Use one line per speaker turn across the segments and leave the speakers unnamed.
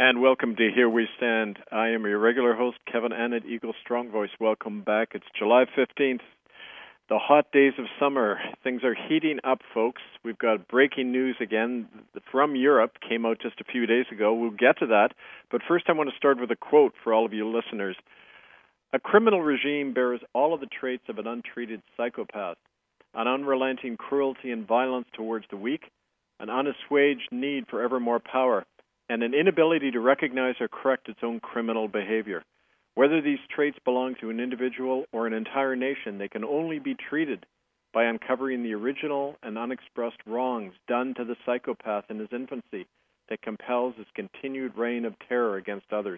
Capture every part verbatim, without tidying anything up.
And welcome to Here We Stand. I am your regular host, Kevin Annett, Eagle Strong Voice. Welcome back. It's July fifteenth, the hot days of summer. Things are heating up, folks. We've got breaking news again from Europe, came out just a few days ago. We'll get to that. But first, I want to start with a quote for all of you listeners. A criminal regime bears all of the traits of an untreated psychopath, an unrelenting cruelty and violence towards the weak, an unassuaged need for ever more power, and an inability to recognize or correct its own criminal behavior. Whether these traits belong to an individual or an entire nation, they can only be treated by uncovering the original and unexpressed wrongs done to the psychopath in his infancy that compels his continued reign of terror against others.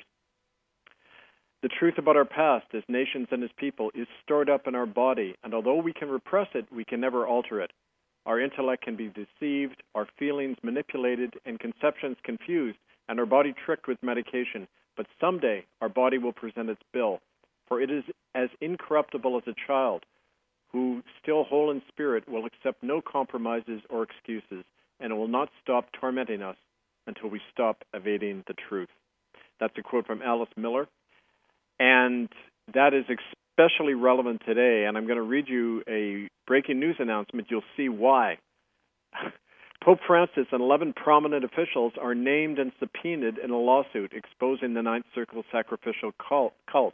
The truth about our past as nations and as people is stored up in our body, and although we can repress it, we can never alter it. Our intellect can be deceived, our feelings manipulated, and conceptions confused, and our body tricked with medication. But someday our body will present its bill, for it is as incorruptible as a child, who, still whole in spirit, will accept no compromises or excuses, and it will not stop tormenting us until we stop evading the truth. That's a quote from Alice Miller, and that is especially relevant today, and I'm going to read you a breaking news announcement. You'll see why. Pope Francis and eleven prominent officials are named and subpoenaed in a lawsuit exposing the Ninth Circle sacrificial cult.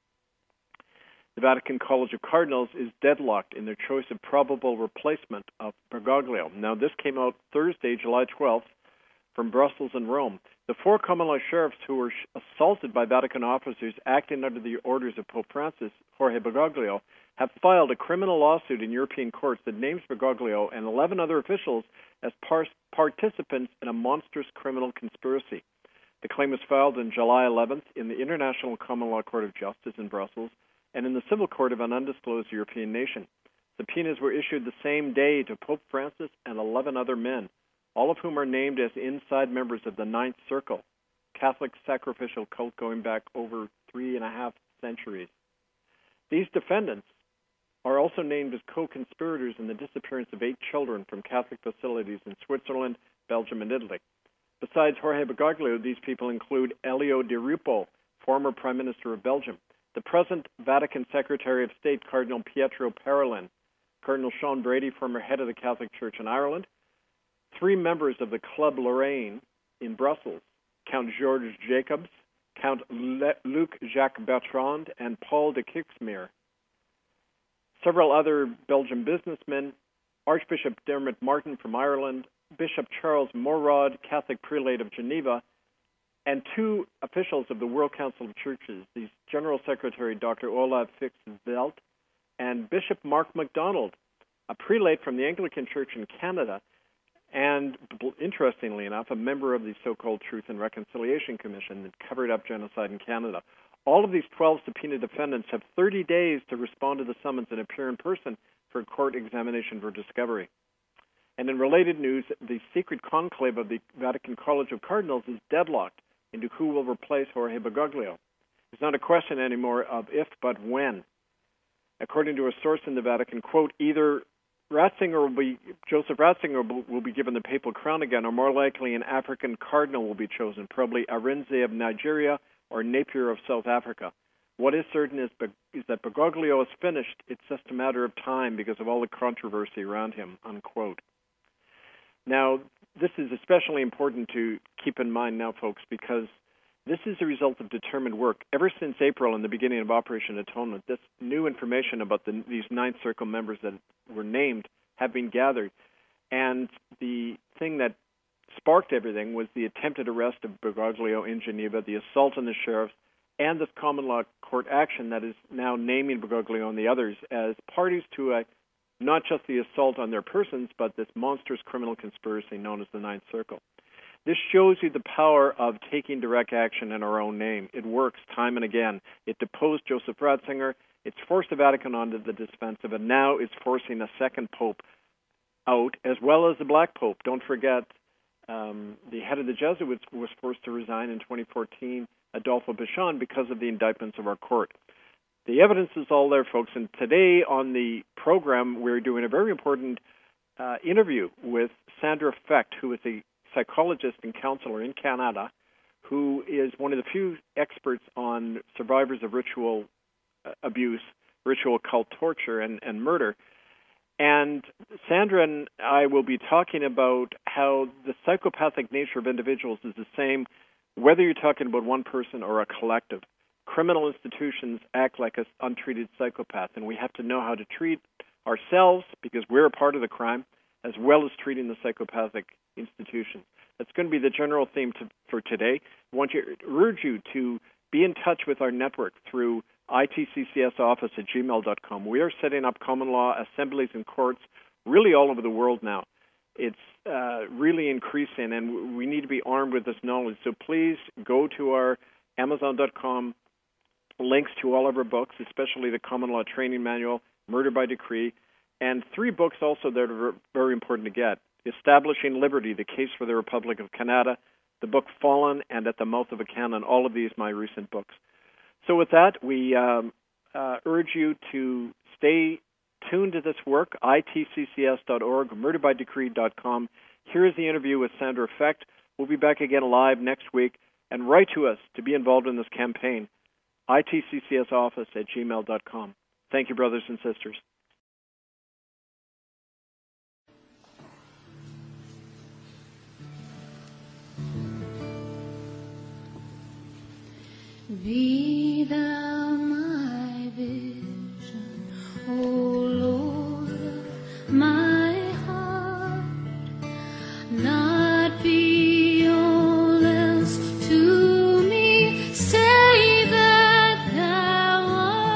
The Vatican College of Cardinals is deadlocked in their choice of probable replacement of Bergoglio. Now, this came out Thursday, July twelfth, from Brussels and Rome. The four common law sheriffs who were assaulted by Vatican officers acting under the orders of Pope Francis, Jorge Bergoglio, have filed a criminal lawsuit in European courts that names Bergoglio and eleven other officials as par- participants in a monstrous criminal conspiracy. The claim was filed on July eleventh in the International Common Law Court of Justice in Brussels and in the Civil Court of an undisclosed European nation. Subpoenas were issued the same day to Pope Francis and eleven other men, all of whom are named as inside members of the Ninth Circle, Catholic sacrificial cult going back over three and a half centuries. These defendants are also named as co-conspirators in the disappearance of eight children from Catholic facilities in Switzerland, Belgium, and Italy. Besides Jorge Bergoglio, these people include Elio Di Rupo, former Prime Minister of Belgium, the present Vatican Secretary of State, Cardinal Pietro Parolin, Cardinal Sean Brady, former head of the Catholic Church in Ireland, three members of the Club Lorraine in Brussels, Count Georges Jacobs, Count Le- Luc Jacques Bertrand, and Paul de Kixmeer. Several other Belgian businessmen, Archbishop Dermot Martin from Ireland, Bishop Charles Morrod, Catholic Prelate of Geneva, and two officials of the World Council of Churches, the General Secretary Doctor Olav Fix-Veld and Bishop Mark MacDonald, a prelate from the Anglican Church in Canada, and, interestingly enough, a member of the so-called Truth and Reconciliation Commission that covered up genocide in Canada. All of these twelve subpoenaed defendants have thirty days to respond to the summons and appear in person for a court examination for discovery. And in related news, the secret conclave of the Vatican College of Cardinals is deadlocked into who will replace Jorge Bergoglio. It's not a question anymore of if, but when. According to a source in the Vatican, quote, either Ratzinger will be, Joseph Ratzinger will, will be given the papal crown again, or more likely an African cardinal will be chosen, probably Arinze of Nigeria or Napier of South Africa. What is certain is, is that Bergoglio is finished. It's just a matter of time because of all the controversy around him, unquote. Now, this is especially important to keep in mind now, folks, because this is a result of determined work. Ever since April and the beginning of Operation Atonement, this new information about the, these Ninth Circle members that were named have been gathered. And the thing that sparked everything was the attempted arrest of Bergoglio in Geneva, the assault on the sheriffs, and this common law court action that is now naming Bergoglio and the others as parties to a, not just the assault on their persons, but this monstrous criminal conspiracy known as the Ninth Circle. This shows you the power of taking direct action in our own name. It works time and again. It deposed Joseph Ratzinger. It's forced the Vatican onto the defensive, and now it's forcing a second pope out, as well as the Black Pope. Don't forget, um, the head of the Jesuits was forced to resign in twenty fourteen, Adolfo Bichon, because of the indictments of our court. The evidence is all there, folks, and today on the program we're doing a very important uh, interview with Sandra Fecht, who is a psychologist and counselor in Canada, who is one of the few experts on survivors of ritual abuse, ritual cult torture, and, and murder. And Sandra and I will be talking about how the psychopathic nature of individuals is the same whether you're talking about one person or a collective. Criminal institutions act like an untreated psychopath, and we have to know how to treat ourselves because we're a part of the crime, as well as treating the psychopathic institutions. That's going to be the general theme to, for today. I want to urge you to be in touch with our network through I T C C S office at gmail dot com. We are setting up common law assemblies and courts really all over the world now. It's uh, really increasing, and we need to be armed with this knowledge. So please go to our amazon dot com links to all of our books, especially the Common Law Training Manual, Murder by Decree, and three books also that are very important to get. Establishing Liberty, The Case for the Republic of Canada, the book Fallen, and At the Mouth of a Cannon, all of these my recent books. So with that, we um, uh, urge you to stay tuned to this work, I T C C S dot org, murder by decree dot com. Here is the interview with Sandra Fecht. We'll be back again live next week. And write to us to be involved in this campaign, I T C C S office at gmail dot com. Thank you, brothers and sisters.
Be thou my vision, O Lord of my heart, not be all else to me, save that thou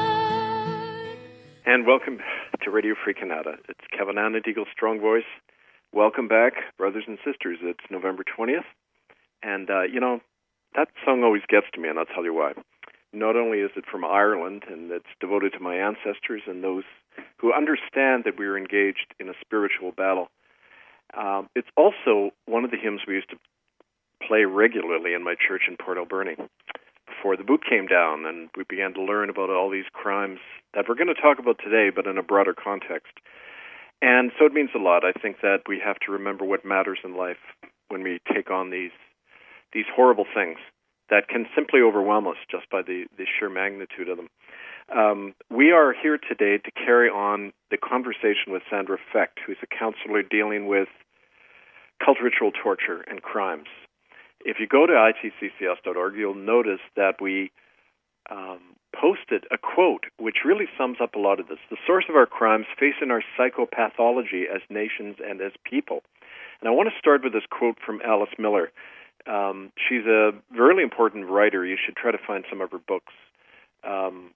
art.
And welcome to Radio Free Canada. It's Kevin Annett, Eagle Strong Voice. Welcome back, brothers and sisters. It's November twentieth, and, uh, you know, that song always gets to me, and I'll tell you why. Not only is it from Ireland, and it's devoted to my ancestors and those who understand that we are engaged in a spiritual battle, um, it's also one of the hymns we used to play regularly in my church in Port Alberni before the boot came down, and we began to learn about all these crimes that we're going to talk about today, but in a broader context. And so it means a lot. I think that we have to remember what matters in life when we take on these these horrible things that can simply overwhelm us just by the, the sheer magnitude of them. Um, we are here today to carry on the conversation with Sandra Fecht, who's a counselor dealing with cult ritual torture and crimes. If you go to I T C C S dot org, you'll notice that we um, posted a quote which really sums up a lot of this. The source of our crimes facing our psychopathology as nations and as people. And I want to start with this quote from Alice Miller. Um, she's a really important writer. You should try to find some of her books. Um,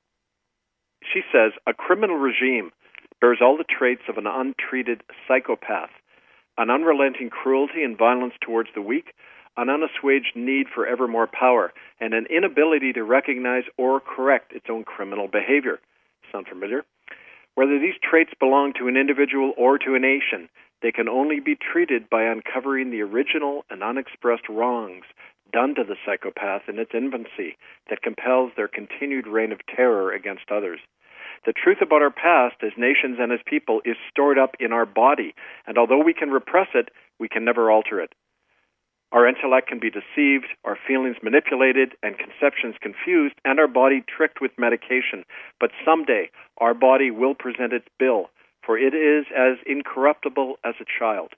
she says, a criminal regime bears all the traits of an untreated psychopath, an unrelenting cruelty and violence towards the weak, an unassuaged need for ever more power, and an inability to recognize or correct its own criminal behavior. Sound familiar? Whether these traits belong to an individual or to a nation, they can only be treated by uncovering the original and unexpressed wrongs done to the psychopath in its infancy that compels their continued reign of terror against others. The truth about our past as nations and as people is stored up in our body, and although we can repress it, we can never alter it. Our intellect can be deceived, our feelings manipulated, and conceptions confused, and our body tricked with medication. But someday, our body will present its bill, for it is as incorruptible as a child.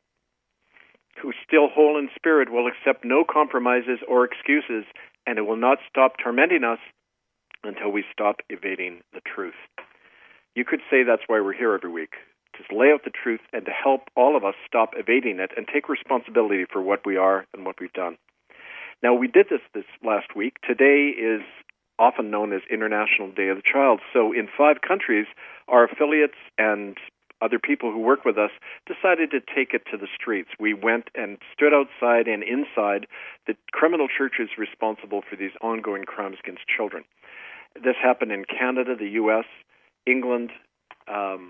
Who still whole in spirit will accept no compromises or excuses, and it will not stop tormenting us until we stop evading the truth. You could say that's why we're here every week, to lay out the truth and to help all of us stop evading it and take responsibility for what we are and what we've done. Now, we did this this last week. Today is often known as International Day of the Child. So in five countries, our affiliates and other people who work with us decided to take it to the streets. We went and stood outside and inside the criminal churches responsible for these ongoing crimes against children. This happened in Canada, the U S, England, um,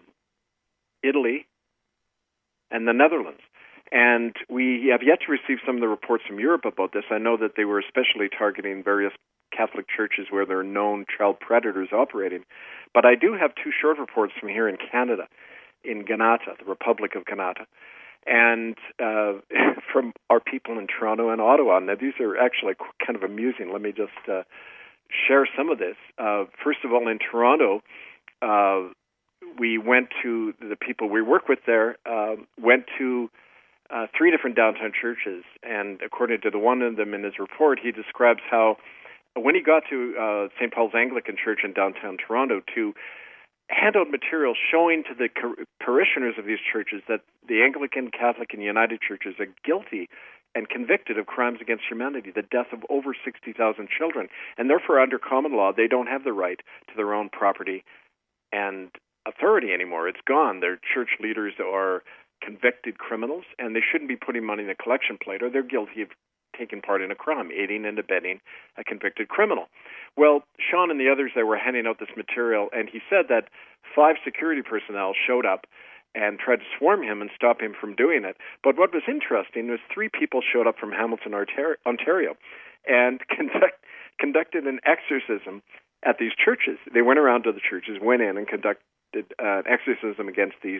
Italy, and the Netherlands. And we have yet to receive some of the reports from Europe about this. I know that they were especially targeting various Catholic churches where there are known child predators operating. But I do have two short reports from here in Canada, in Granada, the Republic of Granada.
and uh, from our people in Toronto and Ottawa. Now, these are actually kind of amusing. Let me just uh, share some of this. Uh, first of all, in Toronto, uh, we went to, the people we work with there, uh, went to uh, three different downtown churches, and according to the one of them in his report, he describes how when he got to uh, Saint Paul's Anglican Church in downtown Toronto to hand out material showing to the parishioners of these churches that the Anglican, Catholic, and United churches are guilty and convicted of crimes against humanity, the death of over sixty thousand children, and therefore under common law they don't have the right to their own property and authority anymore. It's gone. Their church leaders are convicted criminals, and they shouldn't be putting money in the collection plate, or they're guilty of taking part in a crime, aiding and abetting a convicted criminal. Well, Sean and the others, they were handing out this material, and he said that five security personnel showed up and tried to swarm him and stop him from doing it. But what was interesting was three people showed up from Hamilton, Ontario, and conduct, conducted an exorcism at these churches. They went around to the churches, went in and conducted uh, an exorcism against these,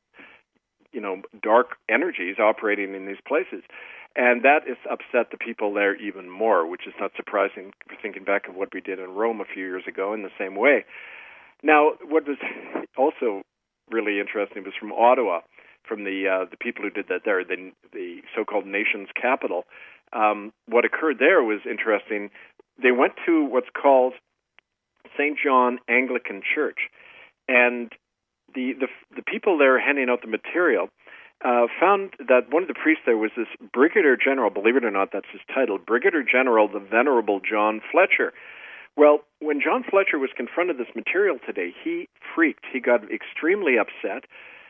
you know, dark energies operating in these places. And that has upset the people there even more, which is not surprising, thinking back of what we did in Rome a few years ago in the same way. Now, what was also really interesting was from Ottawa, from the uh, the people who did that there, the, the so-called nation's capital. Um, what occurred there was interesting. They went to what's called Saint John Anglican Church, and the, the, the people there handing out the material Uh, found that one of the priests there was this Brigadier General, believe it or not, that's his title, Brigadier General, the Venerable John Fletcher. Well, when John Fletcher was confronted with this material today, he freaked. He got extremely upset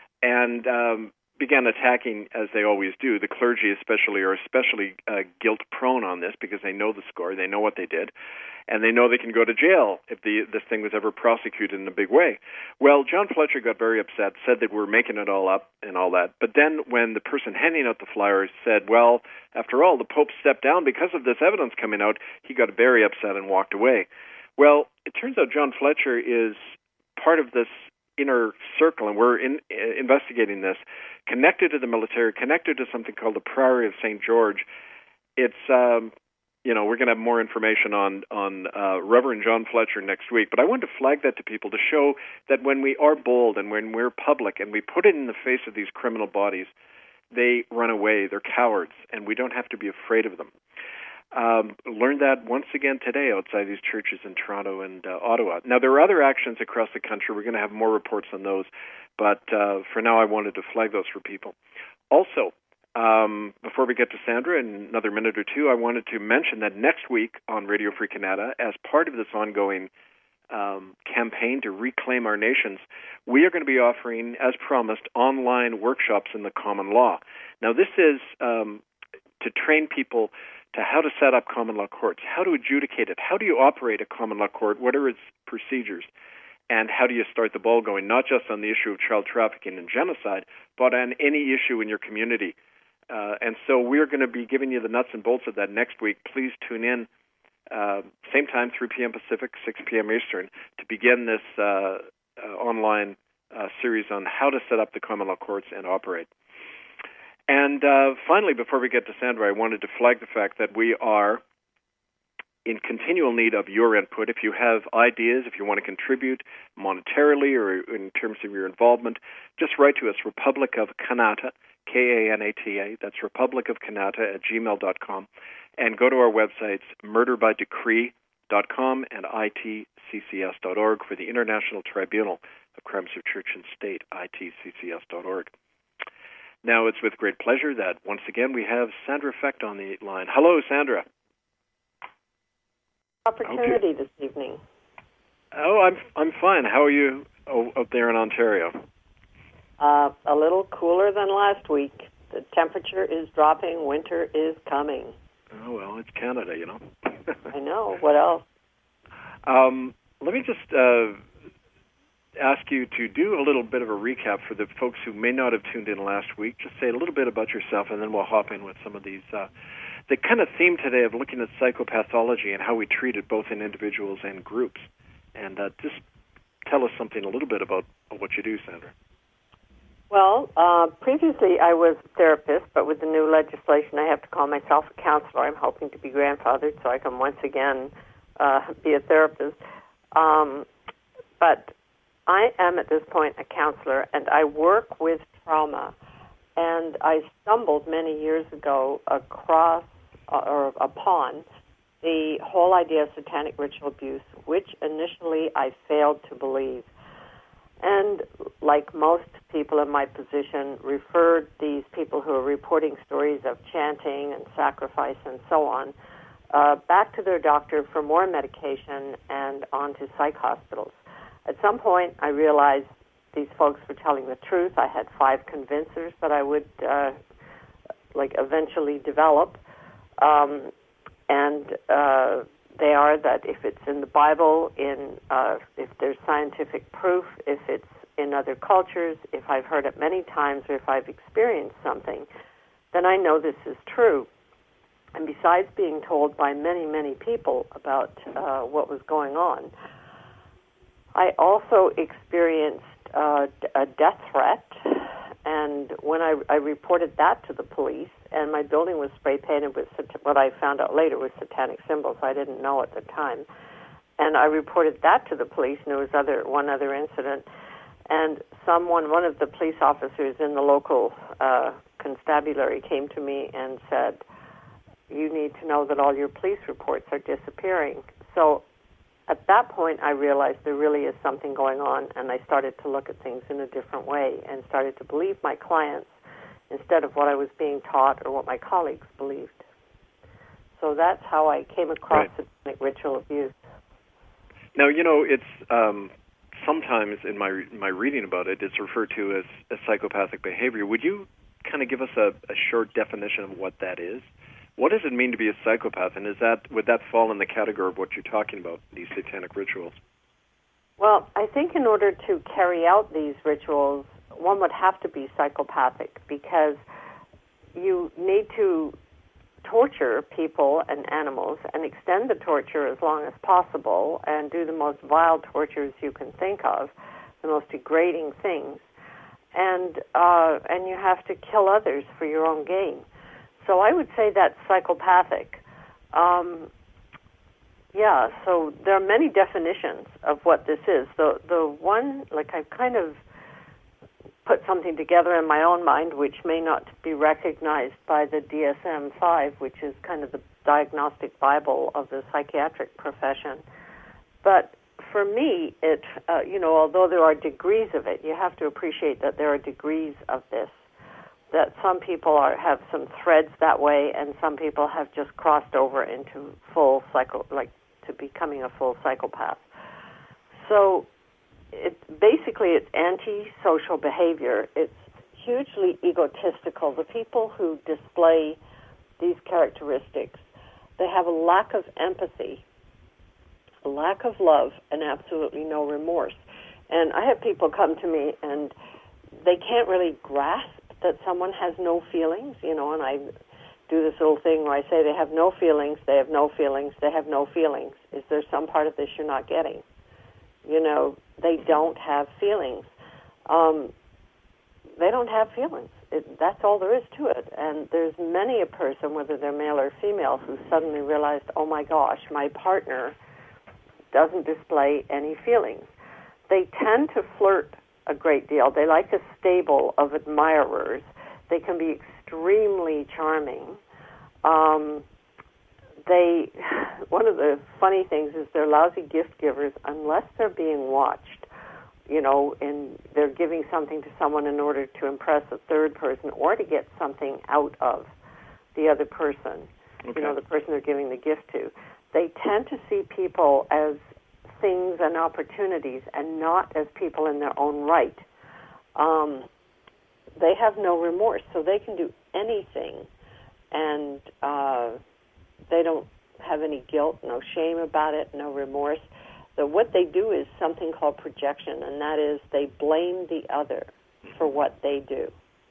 and um, began attacking, as they always do. The clergy especially are especially uh, guilt-prone on this because they know the score, they know what they did, and they know they can go to jail if the, this thing was ever prosecuted in a big way. Well, John Fletcher got very upset, said that we're making it all up and all that. But then when the person handing out the flyers said, well, after all, the Pope stepped down because of this evidence coming out, he got very upset and walked away. Well, it turns out John Fletcher is part of this inner circle, and we're in, uh, investigating this, connected to the military, connected to something called the Priory of Saint George. It's... Um, You know, we're going to have more information on on uh, Reverend John Fletcher next week. But I wanted to flag that to people to show that when we are bold and when we're public and we put it in the face of these criminal bodies, they run away. They're cowards, and we don't have to be afraid of them. Um, learned that once again today outside these churches in Toronto and uh, Ottawa. Now, there are other actions across the country. We're going to have more reports on those. But uh, for now, I wanted to flag those for people. Also, Um, before we get to Sandra in another minute or two, I wanted to mention that next week on Radio Free Canada, as part of this ongoing um, campaign to reclaim our nations, we are going to be offering, as promised, online workshops in the common law. Now, this is um, to train people to how to set up common law courts, how to adjudicate it, how do you operate a common law court, what are its procedures, and how do you start the ball going, not just on the issue of child trafficking and genocide, but on any issue in your community. Uh, and so we're going to be giving you the nuts and bolts of that next week. Please tune in, uh, same time, three p.m. Pacific, six p.m. Eastern, to begin this uh, uh, online uh, series on how to set up the common law courts and operate. And uh, finally, before we get to Sandra, I wanted to flag the fact that we are in continual need of your input. If you have ideas, if you want to contribute monetarily or in terms of your involvement, just write to us, Republic of Kanata, K A N A T A, that's Republic of Kanata at gmail dot com, and go to our websites, murder by decree dot com and I T C C S dot org for the International Tribunal of Crimes of Church and State, I T C C S dot org. Now, it's with great pleasure that, once again, we have Sandra Fecht on the line. Hello, Sandra.
Opportunity
okay.
this evening.
Oh, I'm I'm fine. How are you out there in Ontario?
Uh, a little cooler than last week. The temperature is dropping. Winter is coming.
Oh, well, it's Canada, you know.
I know. What else?
Um, let me just uh, ask you to do a little bit of a recap for the folks who may not have tuned in last week. Just say a little bit about yourself, and then we'll hop in with some of these. Uh, the kind of theme today of looking at psychopathology and how we treat it both in individuals and groups. And uh, just tell us something a little bit about what you do, Sandra.
Well, uh, previously I was a therapist, but with the new legislation, I have to call myself a counselor. I'm hoping to be grandfathered so I can once again uh, be a therapist. Um, but I am at this point a counselor, and I work with trauma. And I stumbled many years ago across uh, or upon the whole idea of satanic ritual abuse, which initially I failed to believe. And like most people in my position, referred these people who are reporting stories of chanting and sacrifice and so on uh, back to their doctor for more medication and on to psych hospitals. At some point, I realized these folks were telling the truth. I had five convincers that I would uh, like eventually develop. Um, and uh, they are that if it's in the Bible, in uh, if there's scientific proof, if it's in other cultures, if I've heard it many times, or if I've experienced something, then I know this is true. And besides being told by many, many people about uh, what was going on, I also experienced uh, a death threat. And when I, I reported that to the police, and my building was spray painted with sat- what I found out later was satanic symbols. I didn't know at the time. And I reported that to the police, and there was other one other incident. And someone, one of the police officers in the local uh, constabulary came to me and said, you need to know that all your police reports are disappearing. So at that point, I realized there really is something going on, and I started to look at things in a different way and started to believe my clients instead of what I was being taught or what my colleagues believed. So that's how I came across
Right.
satanic ritual abuse.
Now, you know, it's um, sometimes in my my reading about it, it's referred to as, as psychopathic behavior. Would you kind of give us a, a short definition of what that is? What does it mean to be a psychopath, and is that would that fall in the category of what you're talking about, these satanic rituals?
Well, I think in order to carry out these rituals, one would have to be psychopathic because you need to torture people and animals and extend the torture as long as possible and do the most vile tortures you can think of, the most degrading things. And uh, and you have to kill others for your own gain. So I would say that's psychopathic. Um, yeah, so there are many definitions of what this is. The the one, like I've kind of put something together in my own mind, which may not be recognized by the D S M five, which is kind of the diagnostic Bible of the psychiatric profession. But for me, it, uh, you know, although there are degrees of it, you have to appreciate that there are degrees of this. That some people are have some threads that way, and some people have just crossed over into full psycho, like to becoming a full psychopath. So, it basically it's anti-social behavior. It's hugely egotistical. The people who display these characteristics, they have a lack of empathy, a lack of love, and absolutely no remorse. And I have people come to me, and they can't really grasp that someone has no feelings, you know, and I do this little thing where I say they have no feelings, they have no feelings, they have no feelings. Is there some part of this you're not getting? You know, they don't have feelings. Um, they don't have feelings. It, that's all there is to it. And there's many a person, whether they're male or female, who suddenly realized, oh my gosh, my partner doesn't display any feelings. They tend to flirt a great deal. They like a stable of admirers. They can be extremely charming. Um, they, one of the funny things is they're lousy gift givers unless they're being watched, you know, and they're giving something to someone in order to impress a third person or to get something out of the other person,
Okay.
you know, the person they're giving the gift to. They tend to see people as things and opportunities and not as people in their own right. Um, they have no remorse, so they can do anything, and uh, they don't have any guilt, no shame about it, no remorse. So what they do is something called projection, and that is they blame the other for what they do.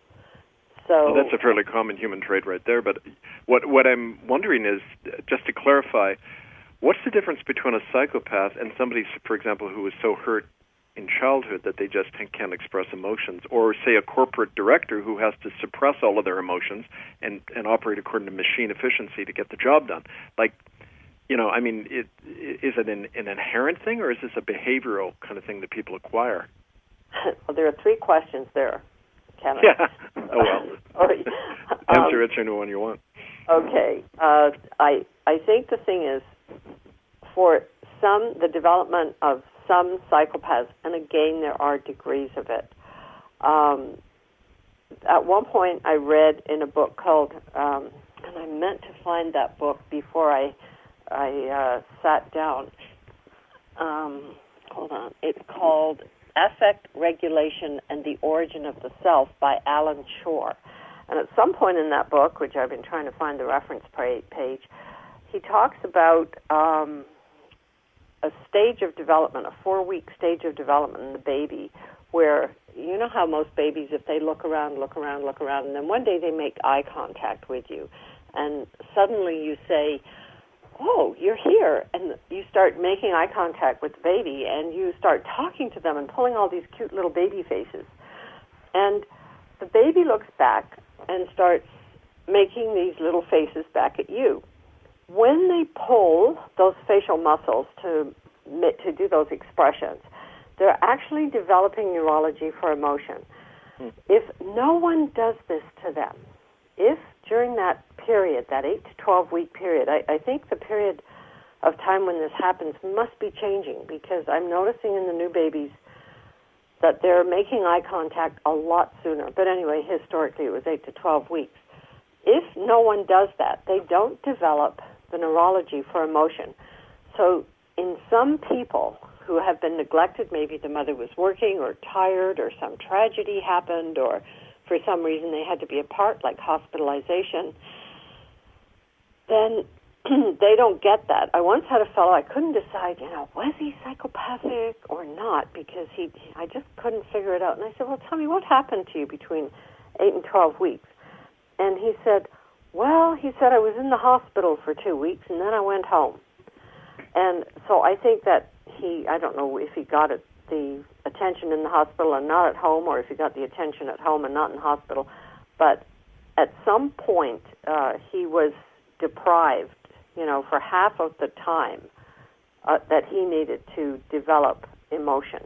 So
well, that's a fairly common human trait right there, but what what I'm wondering is, just to clarify, what's the difference between a psychopath and somebody, for example, who was so hurt in childhood that they just can't express emotions, or say a corporate director who has to suppress all of their emotions and, and operate according to machine efficiency to get the job done. Like, you know, I mean, it, is it an, an inherent thing, or is this a behavioral kind of thing that people acquire?
Well, there are three questions there, Kevin.
Yeah. Oh, well.
Sorry.
Answer
um,
whichever one you want.
Okay. Uh, I I think the thing is, for some, the development of some psychopaths, and again, there are degrees of it. Um, at one point, I read in a book called, um, and I meant to find that book before I I uh, sat down. Um, hold on. It's called Affect Regulation and the Origin of the Self by Alan Shore. And at some point in that book, which I've been trying to find the reference page, he talks about um, a stage of development, a four-week stage of development in the baby, where, you know how most babies, if they look around, look around, look around, and then one day they make eye contact with you, and suddenly you say, oh, you're here, and you start making eye contact with the baby, and you start talking to them and pulling all these cute little baby faces. And the baby looks back and starts making these little faces back at you. When they pull those facial muscles to to do those expressions, they're actually developing neurology for emotion. Hmm. If no one does this to them, if during that period, that eight to twelve week period, I, I think the period of time when this happens must be changing, because I'm noticing in the new babies that they're making eye contact a lot sooner. But anyway, historically it was eight to twelve weeks. If no one does that, they don't develop the neurology for emotion. So in some people who have been neglected, maybe the mother was working or tired or some tragedy happened or for some reason they had to be apart, like hospitalization, then they don't get that. I once had a fellow, I couldn't decide, you know, was he psychopathic or not, because he, I just couldn't figure it out. And I said, well, tell me, what happened to you between eight and twelve weeks? And he said, well, he said, I was in the hospital for two weeks, and then I went home. And so I think that he, I don't know if he got it, the attention in the hospital and not at home, or if he got the attention at home and not in hospital. But at some point, uh, he was deprived, you know, for half of the time uh, that he needed to develop emotion.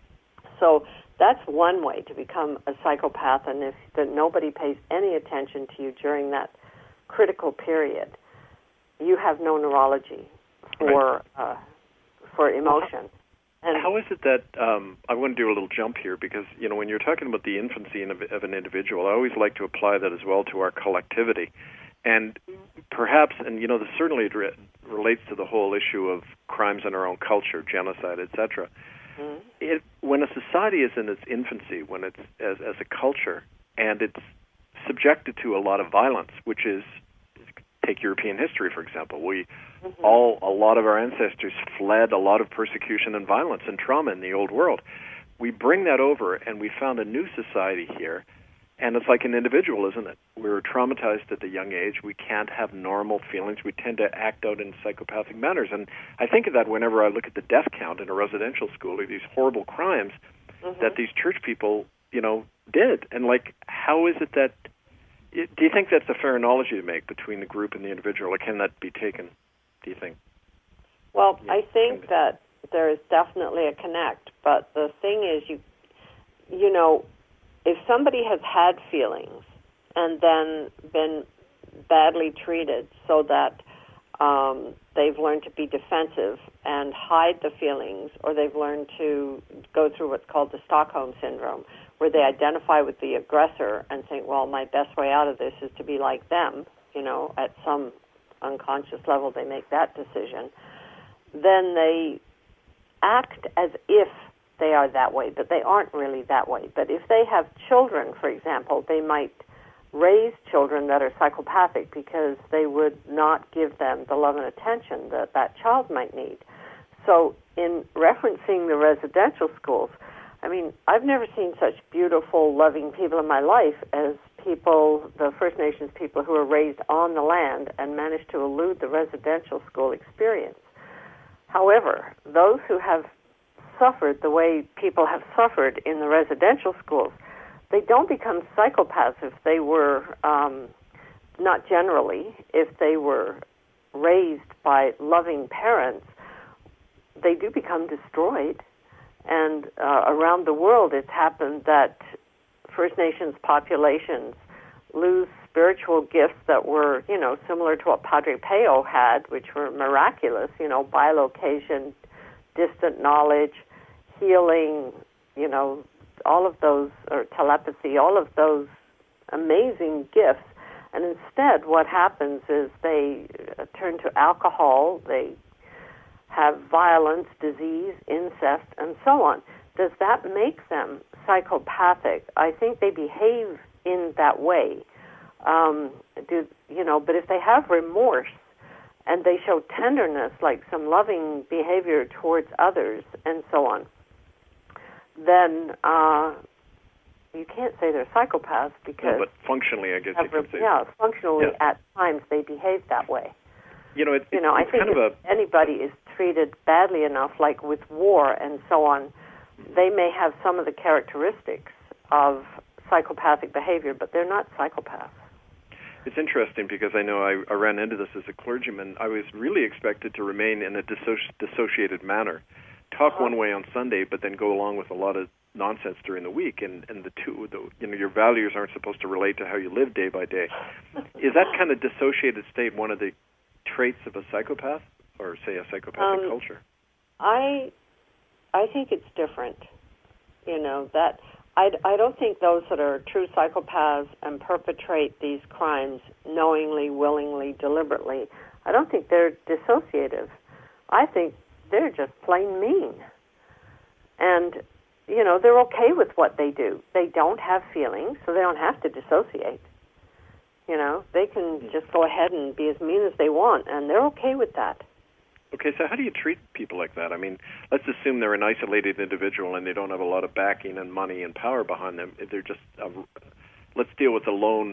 So that's one way to become a psychopath, and if that nobody pays any attention to you during that critical period, you have no neurology for
right.
uh, for emotion.
And how is it that, um, I want to do a little jump here, because, you know, when you're talking about the infancy of an individual, I always like to apply that as well to our collectivity. And perhaps, and, you know, this certainly re- relates to the whole issue of crimes in our own culture, genocide, et cetera. Mm-hmm. It, when a society is in its infancy, when it's as, as a culture, and it's subjected to a lot of violence, which is, take European history, for example. We mm-hmm. all, a lot of our ancestors fled a lot of persecution and violence and trauma in the old world. We bring that over, and we found a new society here, and it's like an individual, isn't it? We're traumatized at a young age. We can't have normal feelings. We tend to act out in psychopathic manners. And I think of that whenever I look at the death count in a residential school, or these horrible crimes mm-hmm. that these church people, you know, did. And, like, how is it that, do you think that's a fair analogy to make between the group and the individual, or can that be taken, do you think?
Well,
yeah,
I think that there is definitely a connect, but the thing is, you, you know, if somebody has had feelings and then been badly treated so that um, they've learned to be defensive and hide the feelings, or they've learned to go through what's called the Stockholm Syndrome, where they identify with the aggressor and think, well, my best way out of this is to be like them, you know, at some unconscious level they make that decision, then they act as if they are that way, but they aren't really that way. But if they have children, for example, they might raise children that are psychopathic because they would not give them the love and attention that that child might need. So in referencing the residential schools, I mean, I've never seen such beautiful, loving people in my life as people, the First Nations people who are raised on the land and managed to elude the residential school experience. However, those who have suffered the way people have suffered in the residential schools, they don't become psychopaths if they were, um, not generally, if they were raised by loving parents. They do become destroyed. And uh, around the world, it's happened that First Nations populations lose spiritual gifts that were, you know, similar to what Padre Pio had, which were miraculous, you know, bilocation, distant knowledge, healing, you know, all of those, or telepathy, all of those amazing gifts. And instead, what happens is they uh, turn to alcohol, they have violence, disease, incest, and so on. Does that make them psychopathic? I think they behave in that way. Um, do you know? But if they have remorse and they show tenderness, like some loving behavior towards others, and so on, then uh, you can't say they're psychopaths because.
No, but functionally, I guess you
re-
can say.
Yeah, functionally,
yeah.
at times they behave that way.
You know, it,
you know,
it's
I think
kind of
if
a,
anybody is treated badly enough, like with war and so on, they may have some of the characteristics of psychopathic behavior, but they're not psychopaths.
It's interesting because I know I, I ran into this as a clergyman. I was really expected to remain in a dissoci- dissociated manner, talk
Uh-huh.
one way on Sunday, but then go along with a lot of nonsense during the week, and, and the two, the, you know, your values aren't supposed to relate to how you live day by day. Is that kind of dissociated state one of the traits of a psychopath, or say a psychopathic
Um,
culture?
I, I think it's different. You know that I, I don't think those that are true psychopaths and perpetrate these crimes knowingly, willingly, deliberately, I don't think they're dissociative. I think they're just plain mean. And, you know, they're okay with what they do. They don't have feelings, so they don't have to dissociate. You know, they can just go ahead and be as mean as they want, and they're okay with that.
Okay, so how do you treat people like that? I mean, let's assume they're an isolated individual and they don't have a lot of backing and money and power behind them. They're just, uh, let's deal with the lone,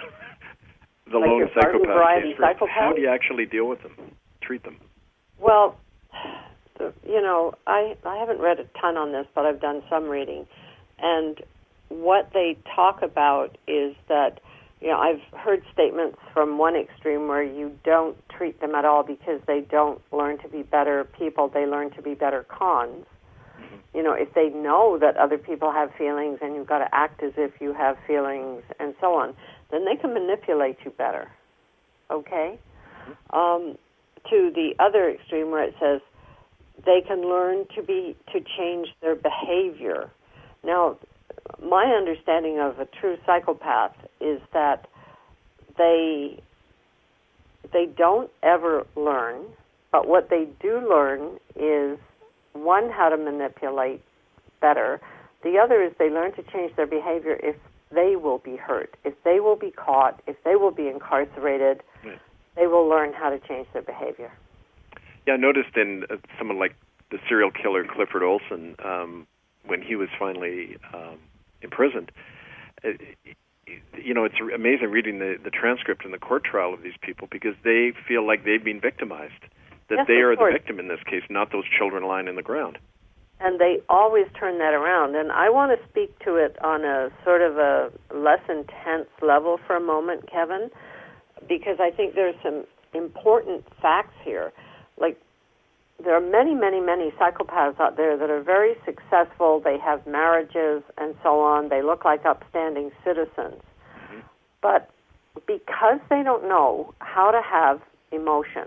the
Like
lone
your garden
psychopath.
variety
case first.
psychopath?
How do you actually deal with them, treat them?
Well, the- you know, I, I haven't read a ton on this, but I've done some reading. And what they talk about is that, you know, I've heard statements from one extreme where you don't treat them at all because they don't learn to be better people, they learn to be better cons. Mm-hmm. You know, if they know that other people have feelings and you've got to act as if you have feelings and so on, then they can manipulate you better, okay? Mm-hmm. Um, to the other extreme where it says they can learn to be to change their behavior. Now, my understanding of a true psychopath is that they they don't ever learn, but what they do learn is, one, how to manipulate better. The other is they learn to change their behavior if they will be hurt, if they will be caught, if they will be incarcerated, yeah. They will learn how to change their behavior.
Yeah, I noticed in uh, someone like the serial killer Clifford Olson, um, when he was finally um, imprisoned, uh, you know, it's amazing reading the, the transcript in the court trial of these people because they feel like they've been victimized, that
yes,
they are
course.
the victim in this case, not those children lying in the ground.
And they always turn that around. And I want to speak to it on a sort of a less intense level for a moment, Kevin, because I think there's some important facts here. Like, there are many, many, many psychopaths out there that are very successful. They have marriages and so on. They look like upstanding citizens. Mm-hmm. But because they don't know how to have emotion,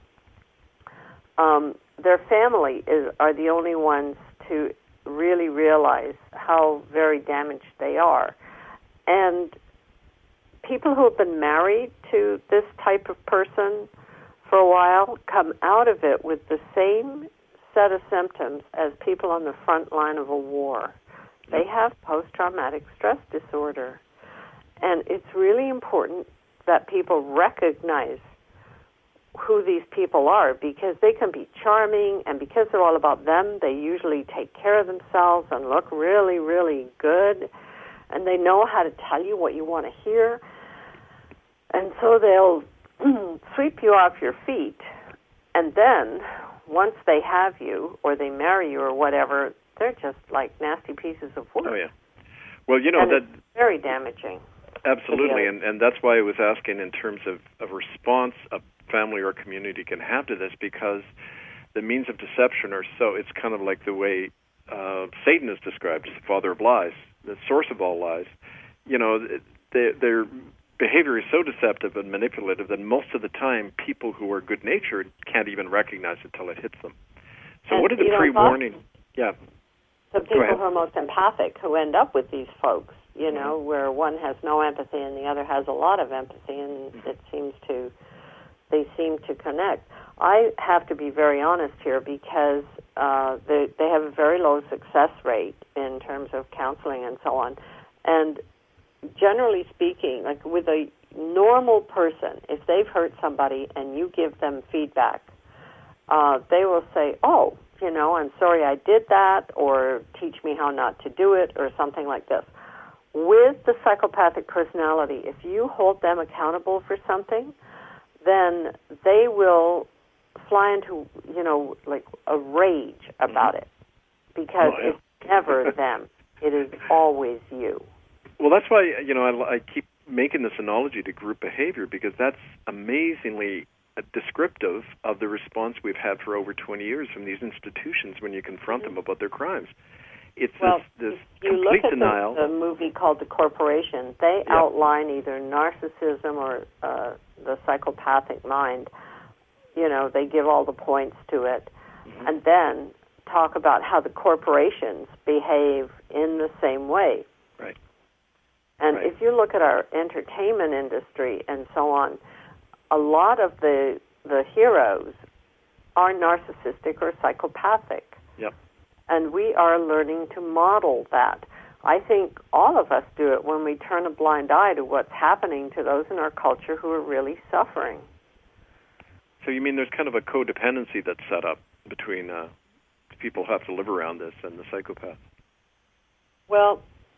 um, their family is are the only ones to really realize how very damaged they are. And people who have been married to this type of person for a while come out of it with the same set of symptoms as people on the front line of a war. They have post-traumatic stress disorder. And it's really important that people recognize who these people are because they can be charming, and because they're all about them, they usually take care of themselves and look really, really good, and they know how to tell you what you want to hear. And so they'll sweep you off your feet, and then once they have you or they marry you or whatever, they're just like nasty pieces of work.
Oh, yeah. Well, you know,
and
that
it's very damaging.
absolutely, and, and that's why I was asking in terms of, of response a family or community can have to this, because the means of deception are so, it's kind of like the way uh, Satan is described as the father of lies, the source of all lies. You know, they, their behavior is so deceptive and manipulative that most of the time people who are good-natured can't even recognize it till it hits them. So
And
what are the
you know,
pre-warning? Yeah.
The
Go
people
ahead.
who are most empathic who end up with these folks, you know, where one has no empathy and the other has a lot of empathy, and it seems to, they seem to connect. I have to be very honest here because uh, they, they have a very low success rate in terms of counseling and so on. And generally speaking, like with a normal person, if they've hurt somebody and you give them feedback, uh, they will say, oh, you know, I'm sorry I did that, or teach me how not to do it, or something like this. With the psychopathic personality, if you hold them accountable for something, then they will fly into, you know, like a rage about it, because
Oh, yeah.
it's never them. It is always you.
Well, that's why, you know, I, I keep making this analogy to group behavior, because that's amazingly descriptive of the response we've had for over twenty years from these institutions when you confront
Mm-hmm.
them about their crimes. It's
Well,
this, this
you
complete
look at
denial.
the, the movie called The Corporation. They
Yeah.
outline either narcissism or uh, the psychopathic mind. You know, they give all the points to it,
Mm-hmm.
and then talk about how the corporations behave in the same way.
Right.
And
Right.
if you look at our entertainment industry and so on, a lot of the the heroes are narcissistic or psychopathic.
Yep.
And we are learning to model that. I think all of us do it when we turn a blind eye to what's happening to those in our culture who are really suffering.
So you mean there's kind of a codependency that's set up between uh, people who have to live around this and the psychopath?
Well,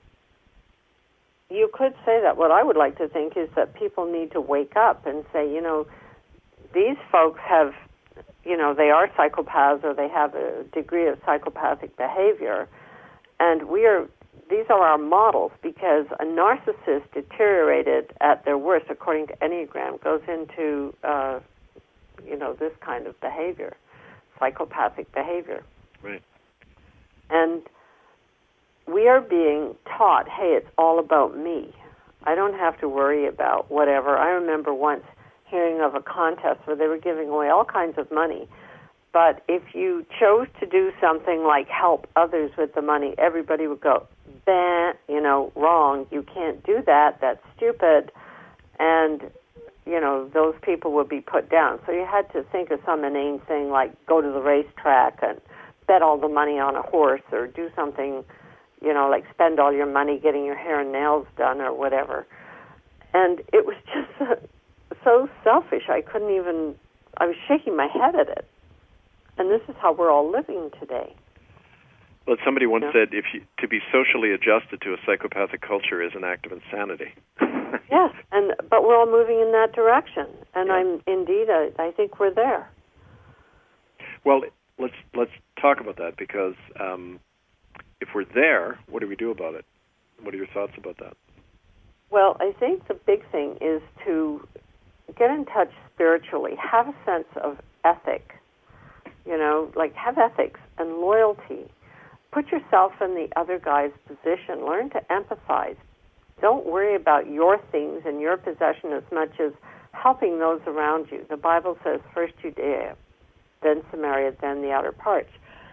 you could say that. What I would like to think is that people need to wake up and say, you know, these folks have, you know, they are psychopaths or they have a degree of psychopathic behavior, and we are, these are our models, because a narcissist deteriorated at their worst, according to Enneagram, goes into, uh, you know, this kind of behavior, psychopathic behavior.
Right.
And we are being taught, hey, it's all about me. I don't have to worry about whatever. I remember once hearing of a contest where they were giving away all kinds of money, but if you chose to do something like help others with the money, everybody would go, bah, you know, wrong, you can't do that, that's stupid, and, you know, those people would be put down. So you had to think of some inane thing like go to the racetrack and bet all the money on a horse, or do something, you know, like spend all your money getting your hair and nails done or whatever. And it was just uh, so selfish. I couldn't even, I was shaking my head at it. And this is how we're all living today.
Well, somebody once
Yeah.
said, if you, to be socially adjusted to a psychopathic culture is an act of insanity.
Yes, and but we're all moving in that direction. And
Yeah.
I'm indeed, I, I think we're there.
Well, let's let's talk about that, because um, if we're there, what do we do about it? What are your thoughts about that?
Well, I think the big thing is to get in touch spiritually, have a sense of ethic, you know, like have ethics and loyalty. Put yourself in the other guy's position. Learn to empathize. Don't worry about your things and your possession as much as helping those around you. The Bible says first Judea, then Samaria, then the outer parts.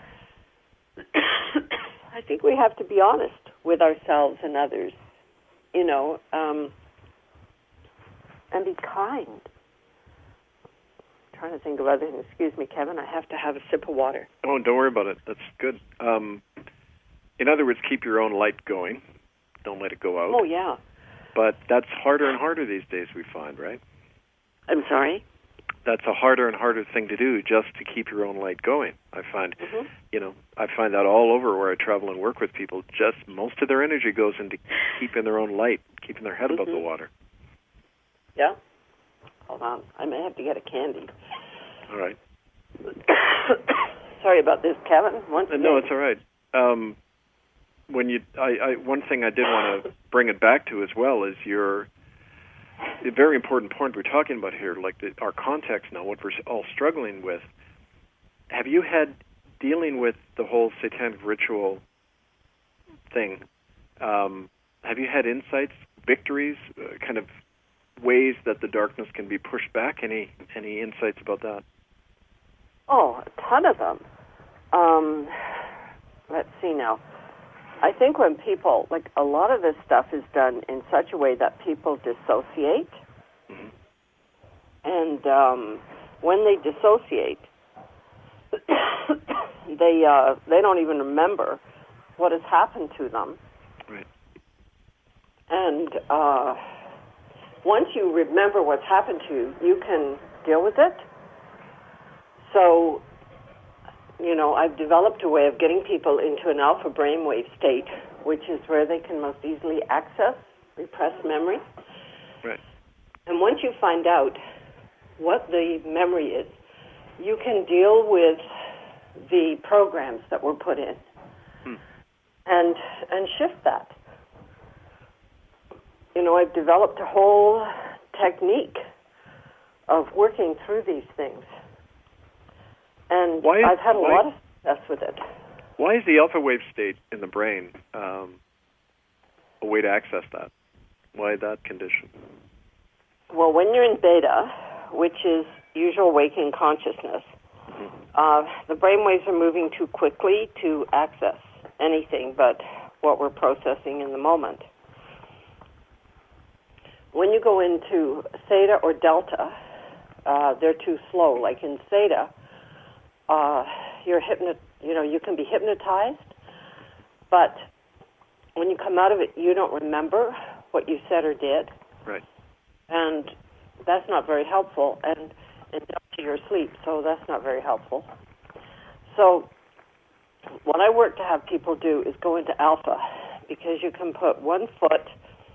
I think we have to be honest with ourselves and others, you know, um, and be kind. I'm trying to think of other things. Excuse me, Kevin, I have to have a sip of water.
Oh, don't worry about it. That's good. Um, in other words, keep your own light going. Don't let it go out.
Oh, yeah.
But that's harder and harder these days, we find, right?
I'm sorry?
That's a harder and harder thing to do, just to keep your own light going. I find,
Mm-hmm.
you know, I find that all over where I travel and work with people. Just most of their energy goes into keeping their own light, keeping their head above
Mm-hmm.
the water.
Yeah? Hold on. I may have to get a candy.
All right.
Sorry about this, Kevin. Once
Uh, no, it's all right. Um, when you, I, I, one thing I did want to bring it back to as well is your a very important point we're talking about here, like the, our context now, what we're all struggling with. Have you had dealing with the whole satanic ritual thing? Um, have you had insights, victories, uh, kind of ways that the darkness can be pushed back? Any any insights about that?
Oh, a ton of them. Um, let's see now. I think when people, like a lot of this stuff is done in such a way that people dissociate.
Mm-hmm.
And um, when they dissociate, they uh, they don't even remember what has happened to them.
Right.
And uh, once you remember what's happened to you, you can deal with it. So, you know, I've developed a way of getting people into an alpha brainwave state, which is where they can most easily access repressed memory.
Right.
And once you find out what the memory is, you can deal with the programs that were put in
hmm.
and and shift that. You know, I've developed a whole technique of working through these things. And
why is,
I've had a
why,
lot of success with it.
Why is the alpha wave state in the brain um, a way to access that? Why that condition?
Well, when you're in beta, which is usual waking consciousness,
Mm-hmm.
uh, the brain waves are moving too quickly to access anything but what we're processing in the moment. When you go into theta or delta, uh, they're too slow. Like in theta, uh, you're hypno- you know, you can be hypnotized, but when you come out of it, you don't remember what you said or did.
Right.
And that's not very helpful. And in delta, you're asleep, so that's not very helpful. So what I work to have people do is go into alpha, because you can put one foot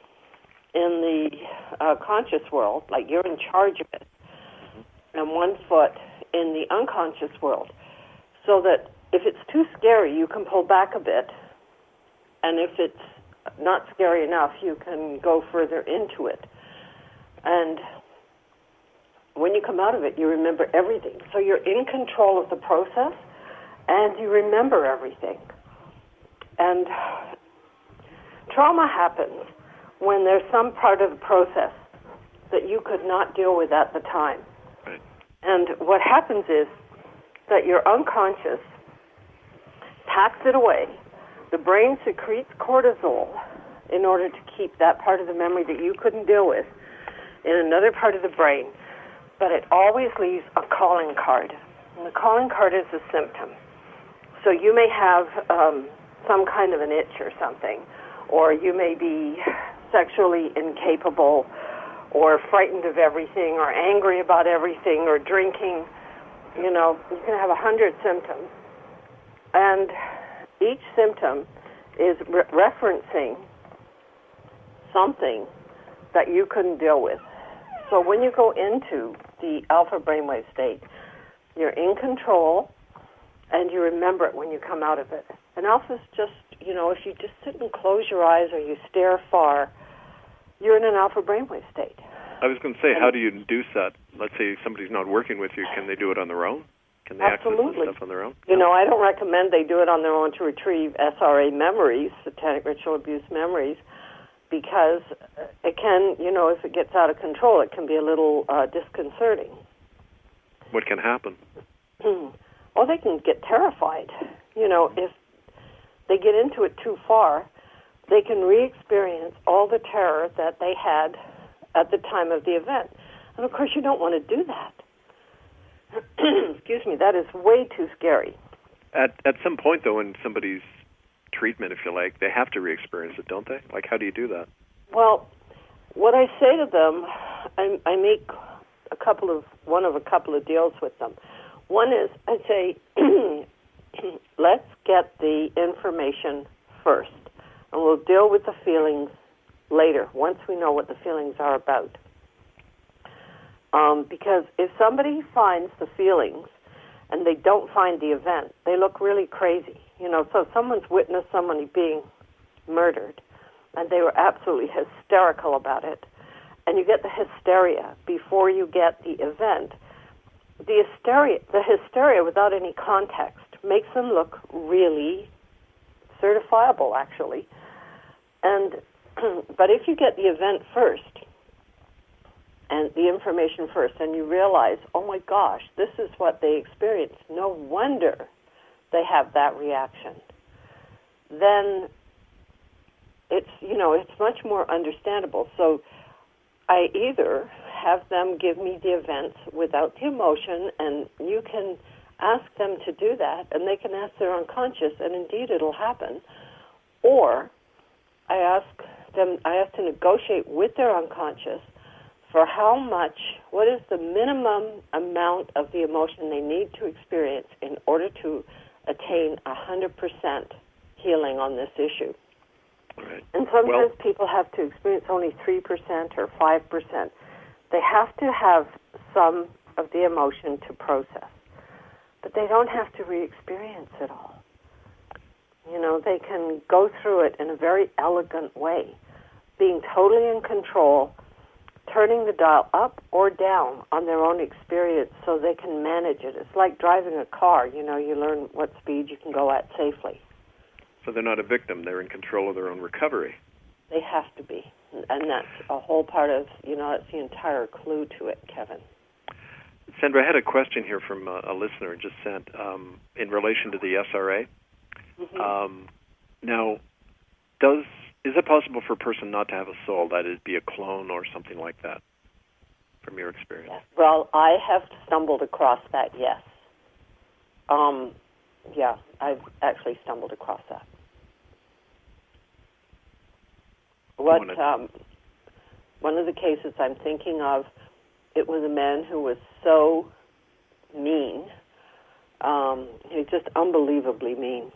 in the uh, conscious world, like you're in charge of it, and one foot in the unconscious world, so that if it's too scary, you can pull back a bit, and if it's not scary enough, you can go further into it. And when you come out of it, you remember everything. So you're in control of the process, and you remember everything. And trauma happens when there's some part of the process that you could not deal with at the time.
Right.
And what happens is that your unconscious packs it away. The brain secretes cortisol in order to keep that part of the memory that you couldn't deal with in another part of the brain. But it always leaves a calling card. And the calling card is a symptom. So you may have um, some kind of an itch or something, or you may be sexually incapable, or frightened of everything, or angry about everything, or drinking. You know, you can have a hundred symptoms. And each symptom is re- referencing something that you couldn't deal with. So when you go into the alpha brainwave state, you're in control, and you remember it when you come out of it. And alpha is just, you know, if you just sit and close your eyes or you stare far, you're in an alpha brainwave state.
I was going to say, how do you induce that? Let's say somebody's not working with you. Can they do it on their own? Can they
Absolutely.
access this stuff on their own?
You know, I don't recommend they do it on their own to retrieve S R A memories, satanic ritual abuse memories, because it can, you know, if it gets out of control, it can be a little uh, disconcerting.
What can happen?
Well, they can get terrified. You know, if they get into it too far, they can re-experience all the terror that they had at the time of the event. And, of course, you don't want to do that. Excuse me, that is way too scary.
At at some point, though, in somebody's treatment, if you like, they have to re-experience it, don't they? Like, how do you do that?
Well, what I say to them, I, I make a couple of, one of a couple of deals with them. One is, I say, let's get the information first, and we'll deal with the feelings later, once we know what the feelings are about. Um, because if somebody finds the feelings and they don't find the event, they look really crazy. You know, so someone's witnessed somebody being murdered, and they were absolutely hysterical about it, and you get the hysteria before you get the event. The hysteria, the hysteria without any context makes them look really certifiable, actually. And but if you get the event first and the information first, and you realize, oh my gosh, this is what they experienced, no wonder they have that reaction, then it's, you know, it's much more understandable. So I either have them give me the events without the emotion, and you can ask them to do that, and they can ask their unconscious, and indeed it'll happen. Or I ask them, I have to negotiate with their unconscious for how much, what is the minimum amount of the emotion they need to experience in order to attain one hundred percent healing on this issue.
Right.
And sometimes
Well,
people have to experience only three percent or five percent. They have to have some of the emotion to process, but they don't have to re-experience it all. You know, they can go through it in a very elegant way, being totally in control, turning the dial up or down on their own experience so they can manage it. It's like driving a car. You know, you learn what speed you can go at safely.
so they're not a victim. They're in control of their own recovery.
They have to be. And that's a whole part of, you know, that's the entire clue to it, Kevin.
Sandra, I had a question here from a, a listener just sent um, in relation to the S R A.
Mm-hmm.
Um, now, does is it possible for a person not to have a soul, that it be a clone or something like that, from your experience?
Yes. Well, I have stumbled across that, yes. Um, yeah, I've actually stumbled across that. What um, one of the cases I'm thinking of, it was a man who was so mean. Um, he was just unbelievably mean.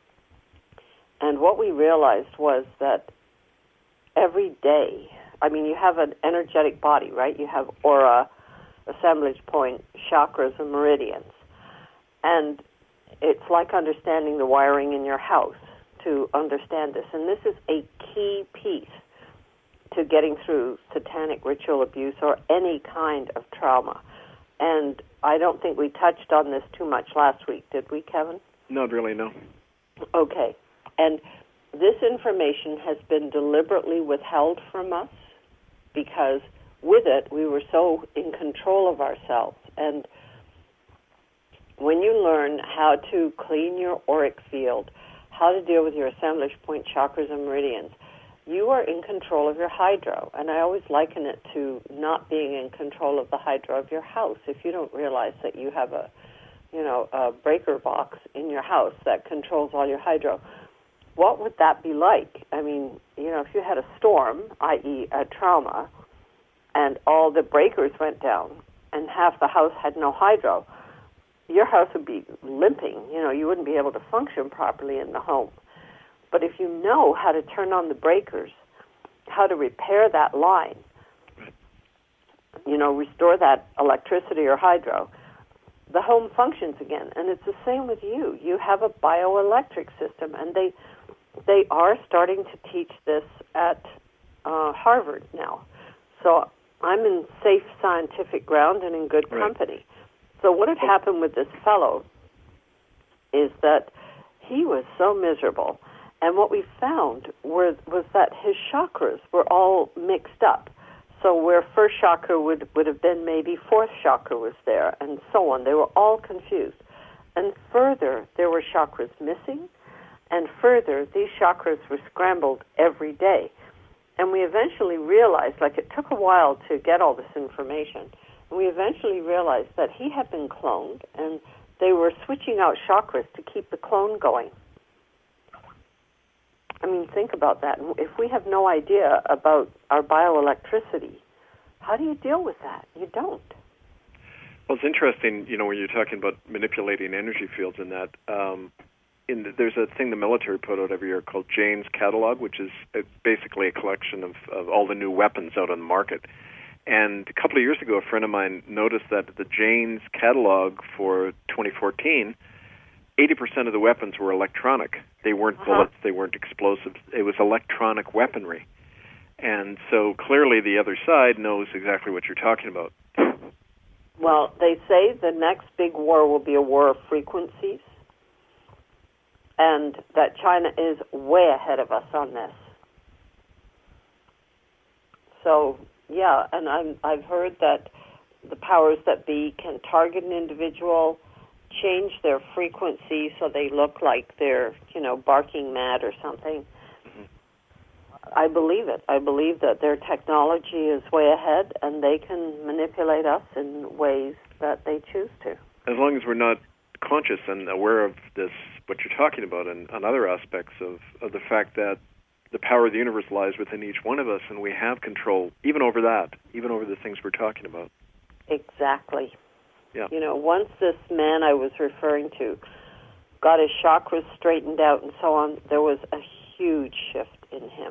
And what we realized was that every day, I mean, you have an energetic body, right? You have aura, assemblage point, chakras, and meridians. And it's like understanding the wiring in your house to understand this. And this is a key piece to getting through satanic ritual abuse or any kind of trauma. And I don't think we touched on this too much last week, did we, Kevin?
Not really, no.
Okay. And this information has been deliberately withheld from us because with it we were so in control of ourselves. And when you learn how to clean your auric field, how to deal with your assemblage point, chakras, and meridians, you are in control of your hydro. And I always liken it to not being in control of the hydro of your house. If you don't realize that you have a, you know, a breaker box in your house that controls all your hydro, what would that be like? I mean, you know, if you had a storm, that is a trauma, and all the breakers went down and half the house had no hydro, your house would be limping. You know, you wouldn't be able to function properly in the home. But if you know how to turn on the breakers, how to repair that line, you know, restore that electricity or hydro, the home functions again. And it's the same with you. You have a bioelectric system, and they they are starting to teach this at uh, Harvard now. So I'm in safe scientific ground and in good
Right.
company. So what had happened with this fellow is that he was so miserable. And what we found were, was that his chakras were all mixed up. So where first chakra would, would have been, maybe fourth chakra was there, and so on. They were all confused. And further, there were chakras missing, and further, these chakras were scrambled every day. And we eventually realized, like it took a while to get all this information, and we eventually realized that he had been cloned, and they were switching out chakras to keep the clone going. I mean, think about that. If we have no idea about our bioelectricity, how do you deal with that? You don't.
Well, it's interesting, you know, when you're talking about manipulating energy fields and that. Um, in the, there's a thing the military put out every year called Jane's Catalog, which is uh, basically a collection of, of all the new weapons out on the market. And a couple of years ago, a friend of mine noticed that the Jane's catalog for twenty fourteen, eighty percent of the weapons were electronic. They weren't
Uh-huh.
bullets, they weren't explosives. It was electronic weaponry. And so clearly the other side knows exactly what you're talking about.
Well, they say the next big war will be a war of frequencies, and that China is way ahead of us on this. So, yeah, and I'm, I've heard that the powers that be can target an individual, change their frequency so they look like they're, you know, barking mad or something.
Mm-hmm.
I believe it. I believe that their technology is way ahead, and they can manipulate us in ways that they choose to.
As long as we're not conscious and aware of this, what you're talking about, and, and other aspects of, of the fact that the power of the universe lies within each one of us, and we have control even over that, even over the things we're talking about.
Exactly.
Yeah.
You know, once this man I was referring to got his chakras straightened out and so on, there was a huge shift in him.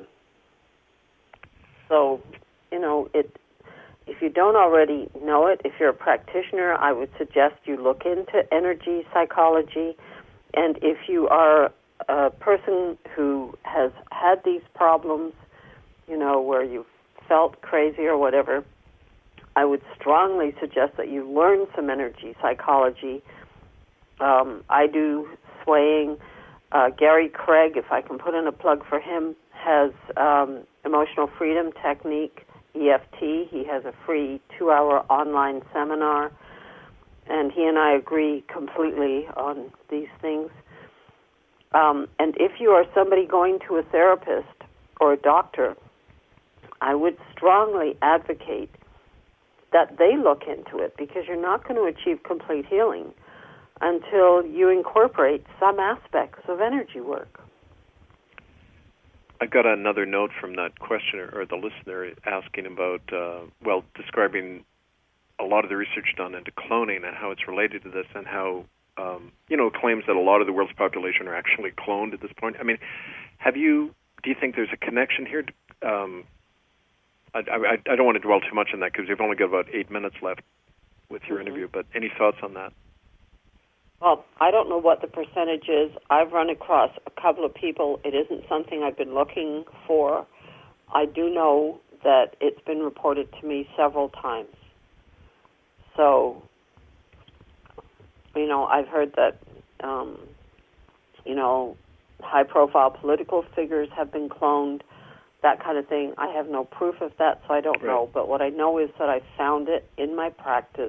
So, you know, it. If you don't already know it, if you're a practitioner, I would suggest you look into energy psychology. And if you are a person who has had these problems, you know, where you felt crazy or whatever, I would strongly suggest that you learn some energy psychology. Um, I do swaying. Uh, Gary Craig, if I can put in a plug for him, has um, emotional freedom technique, E F T. He has a free two-hour online seminar, and he and I agree completely on these things. Um, and if you are somebody going to a therapist or a doctor, I would strongly advocate that they look into it, because you're not going to achieve complete healing until you incorporate some aspects of energy work.
I got another note from that questioner or the listener asking about, uh, well, describing a lot of the research done into cloning and how it's related to this, and how, um, you know, claims that a lot of the world's population are actually cloned at this point. I mean, have you, do you think there's a connection here? Um, I, I, I don't want to dwell too much on that because we've only got about eight minutes left with your mm-hmm. interview, but any thoughts on that?
Well, I don't know what the percentage is. I've run across a couple of people. It isn't something I've been looking for. I do know that it's been reported to me several times. So, you know, I've heard that, um, you know, high-profile political figures have been cloned, that kind of thing. I have no proof of that, so I don't
right.
know. But what I know is that I found it in my practice.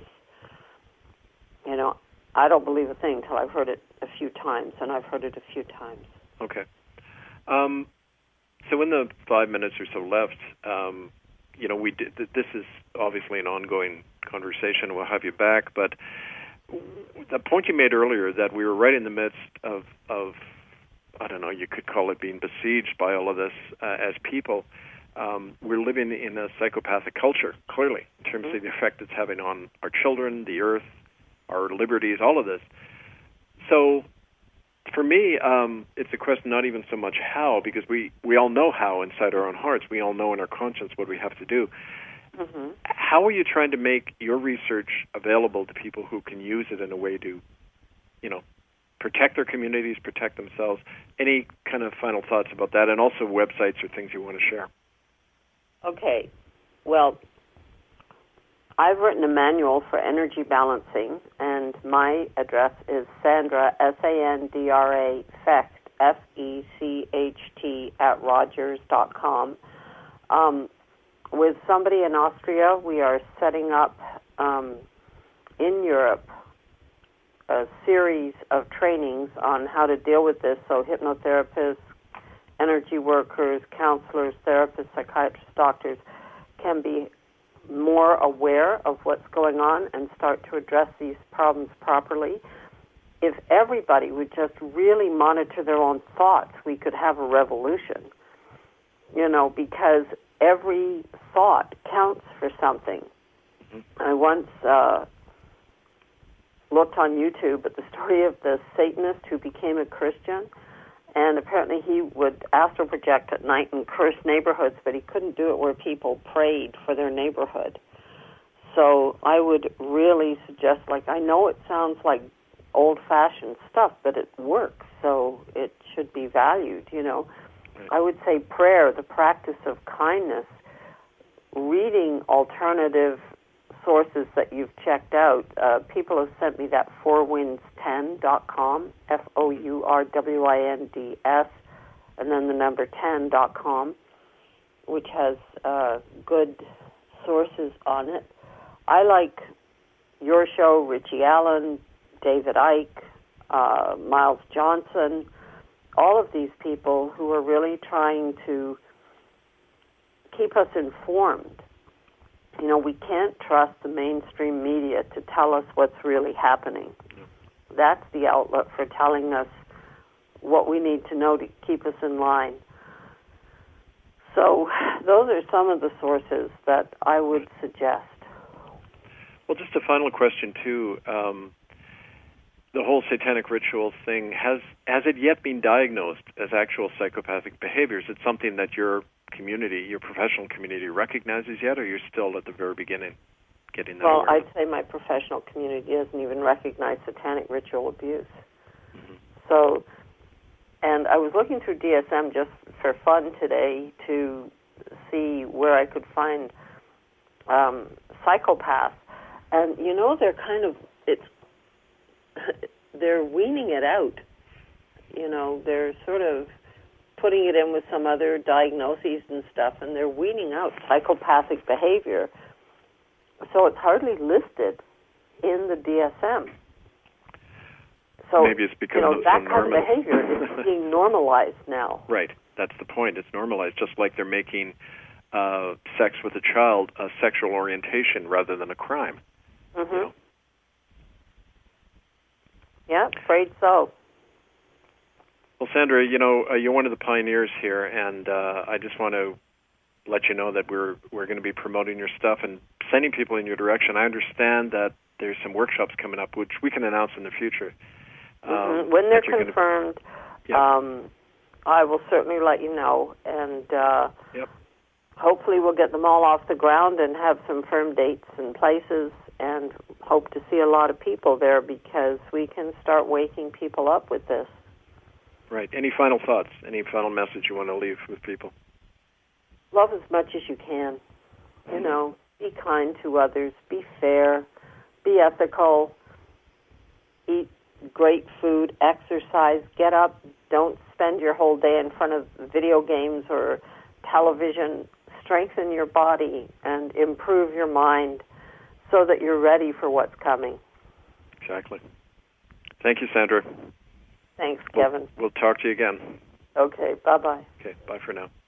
You know, I don't believe a thing until I've heard it a few times, and I've heard it a few times.
Okay. Um, so in the five minutes or so left, um, you know, we did, this is obviously an ongoing conversation. We'll have you back, but the point you made earlier that we were right in the midst of, of I don't know, you could call it being besieged by all of this uh, as people. Um, we're living in a psychopathic culture, clearly, in terms mm-hmm. of the effect it's having on our children, the earth, our liberties, all of this. So for me, um, it's a question not even so much how, because we, we all know how inside our own hearts. We all know in our conscience what we have to do.
Mm-hmm.
How are you trying to make your research available to people who can use it in a way to, you know, protect their communities, protect themselves? Any kind of final thoughts about that, and also websites or things you want to share?
Okay. Well, I've written a manual for energy balancing, and my address is Sandra, S A N D R A, Fecht, F E C H T, at Rogers dot com. Um, with somebody in Austria, we are setting up um, in Europe a series of trainings on how to deal with this, so hypnotherapists, energy workers, counselors, therapists, psychiatrists, doctors can be more aware of what's going on and start to address these problems properly. If everybody would just really monitor their own thoughts, we could have a revolution, you know, because every thought counts for something. Mm-hmm. I once uh, looked on YouTube at the story of the Satanist who became a Christian, and apparently he would astral project at night and curse neighborhoods, but he couldn't do it where people prayed for their neighborhood. So I would really suggest, like, I know it sounds like old-fashioned stuff, but it works, so it should be valued, you know.
Right.
I would say prayer, the practice of kindness, reading alternative sources that you've checked out. Uh, people have sent me that four winds ten dot com, F O U R W I N D S, and then the number ten dot com, which has uh, good sources on it. I like your show, Richie Allen, David Icke, uh, Miles Johnson, all of these people who are really trying to keep us informed. You know, we can't trust the mainstream media to tell us what's really happening. That's the outlet for telling us what we need to know to keep us in line. So those are some of the sources that I would suggest.
Well, just a final question, too. Um, the whole satanic ritual thing, has has it yet been diagnosed as actual psychopathic behavior? Is it something that your community, your professional community, recognizes yet, or you're still at the very beginning getting that
Well,
awareness?
I'd say my professional community doesn't even recognize satanic ritual abuse.
Mm-hmm.
So, and I was looking through D S M just for fun today to see where I could find um, psychopaths. And, you know, they're kind of, it's, they're weaning it out. You know, they're sort of putting it in with some other diagnoses and stuff, and they're weaning out psychopathic behavior. So it's hardly listed in the D S M. So,
maybe it's because
you know,
it's
that
so
kind of
normal.
behavior is being normalized now.
Right. That's the point. It's normalized, just like they're making uh, sex with a child a sexual orientation rather than a crime.
Mm-hmm.
You know?
Yeah, afraid so.
Well, Sandra, you know, uh, you're one of the pioneers here, and uh, I just want to let you know that we're we're going to be promoting your stuff and sending people in your direction. I understand that there's some workshops coming up, which we can announce in the future. Um,
Mm-hmm. When they're
that you're
confirmed,
Yeah.
um, I will certainly let you know, and uh,
Yep.
hopefully we'll get them all off the ground and have some firm dates and places, and hope to see a lot of people there, because we can start waking people up with this.
Right. Any final thoughts? Any final message you want to leave with people?
Love as much as you can. You know, be kind to others, be fair, be ethical, eat great food, exercise, get up, don't spend your whole day in front of video games or television. Strengthen your body and improve your mind so that you're ready for what's coming.
Exactly. Thank you, Sandra.
Thanks, Kevin.
We'll, we'll talk to you again.
Okay, bye-bye.
Okay, bye for now.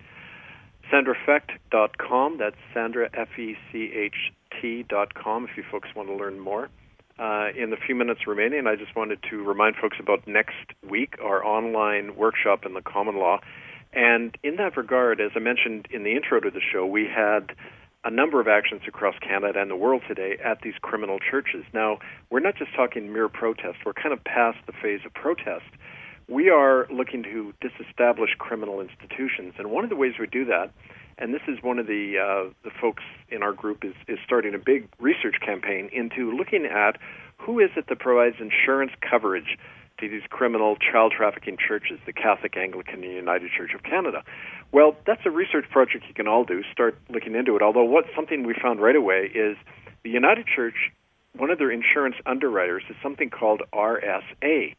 Sandra Fecht dot com. That's Sandra, F E C H T dot com, if you folks want to learn more. Uh, in the few minutes remaining, I just wanted to remind folks about next week, our online workshop in the common law. And in that regard, as I mentioned in the intro to the show, we had a number of actions across Canada and the world today at these criminal churches. Now, we're not just talking mere protest. We're kind of past the phase of protest. We are looking to disestablish criminal institutions. And one of the ways we do that, and this is one of the uh, the folks in our group is, is starting a big research campaign into looking at who is it that provides insurance coverage to these criminal child trafficking churches, the Catholic, Anglican, and United Church of Canada. Well, that's a research project you can all do. Start looking into it. Although what something we found right away is the United Church, one of their insurance underwriters is something called R S A.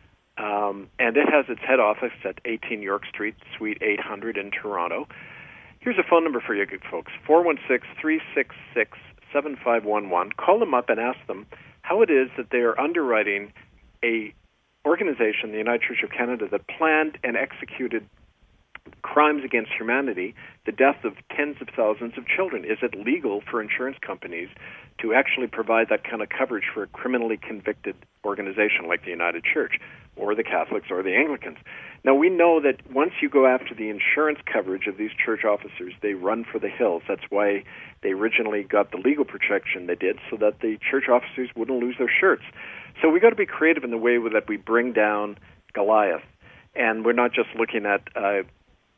Um, and it has its head office at eighteen York Street, Suite eight hundred in Toronto. Here's a phone number for you, good folks, four one six, three six six, seven five one one. Call them up and ask them how it is that they are underwriting a organization, the United Church of Canada, that planned and executed crimes against humanity, the death of tens of thousands of children. Is it legal for insurance companies to actually provide that kind of coverage for a criminally convicted organization like the United Church or the Catholics or the Anglicans? Now, we know that once you go after the insurance coverage of these church officers, they run for the hills. That's why they originally got the legal protection they did, so that the church officers wouldn't lose their shirts. So we got to be creative in the way that we bring down Goliath. And we're not just looking at uh,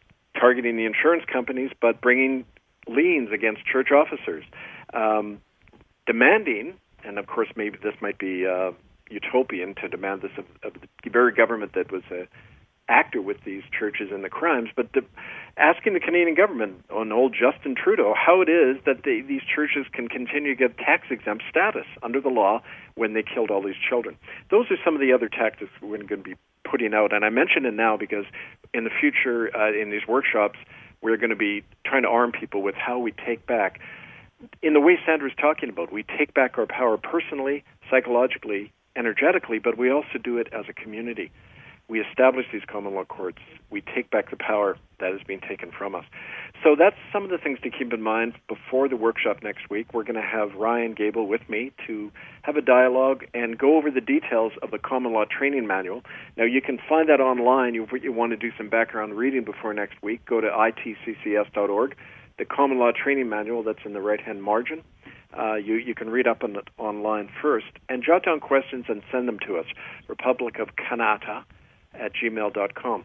targeting the insurance companies, but bringing liens against church officers. Um, demanding, and of course maybe this might be uh, utopian to demand this of, of the very government that was a actor with these churches and the crimes, but the, asking the Canadian government on old Justin Trudeau how it is that they, these churches can continue to get tax-exempt status under the law when they killed all these children. Those are some of the other tactics we're going to be putting out, and I mention it now because in the future, uh, in these workshops, we're going to be trying to arm people with how we take back, in the way Sandra's talking about, we take back our power personally, psychologically, energetically, but we also do it as a community. We establish these common law courts. We take back the power that is being taken from us. So that's some of the things to keep in mind before the workshop next week. We're going to have Ryan Gable with me to have a dialogue and go over the details of the common law training manual. Now, you can find that online. You, you want to do some background reading before next week, go to I T C C S dot org. The common law training manual, that's in the right-hand margin. Uh, you, you can read up on it online first and jot down questions and send them to us, Republic of Kanata at gmail dot com.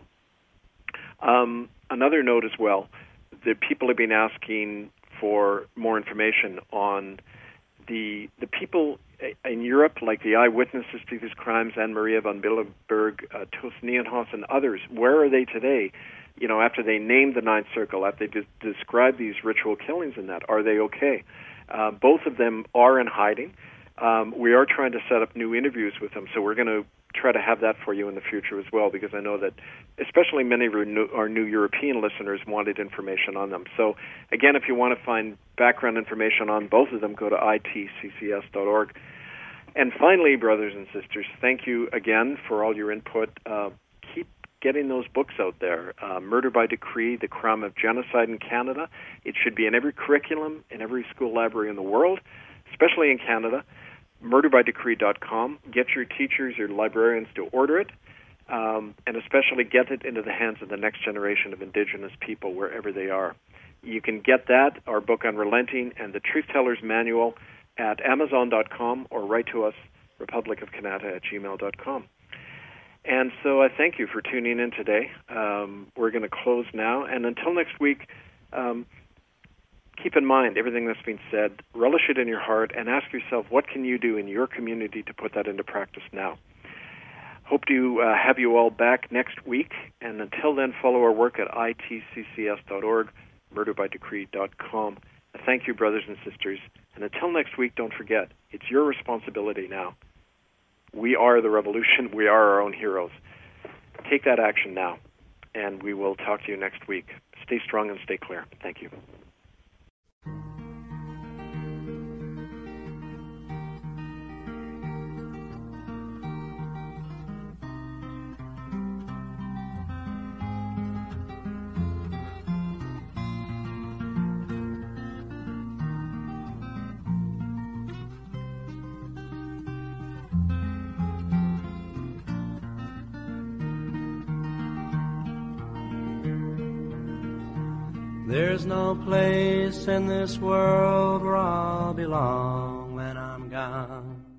Um, another note as well, the people have been asking for more information on the the people in Europe, like the eyewitnesses to these crimes, Anne-Maria von Bilderberg, uh, Tos Nienhaus, and others. Where are they today? You know, after they named the Ninth Circle, after they de- described these ritual killings and that, are they okay? Uh, both of them are in hiding. Um, we are trying to set up new interviews with them, so we're going to try to have that for you in the future as well, because I know that especially many of our new, our new European listeners wanted information on them. So, again, if you want to find background information on both of them, go to I T C C S dot org. And finally, brothers and sisters, thank you again for all your input. Uh, keep getting those books out there. Uh, Murder by Decree, The Crime of Genocide in Canada. It should be in every curriculum, in every school library in the world, especially in Canada. murder by decree dot com. Get your teachers, your librarians to order it, um, and especially get it into the hands of the next generation of Indigenous people wherever they are. You can get that, our book on relenting, and the Truth Teller's Manual at amazon dot com or write to us, republic of kanata at gmail dot com. And so I thank you for tuning in today. Um, we're going to close now, and until next week, um, keep in mind everything that's been said, relish it in your heart, and ask yourself, what can you do in your community to put that into practice now? Hope to uh, have you all back next week, and until then, follow our work at I T C C S dot org, murder by decree dot com. Thank you, brothers and sisters, and until next week, don't forget, it's your responsibility now. We are the revolution. We are our own heroes. Take that action now, and we will talk to you next week. Stay strong and stay clear. Thank you.
There's no place in this world where I'll belong when I'm gone.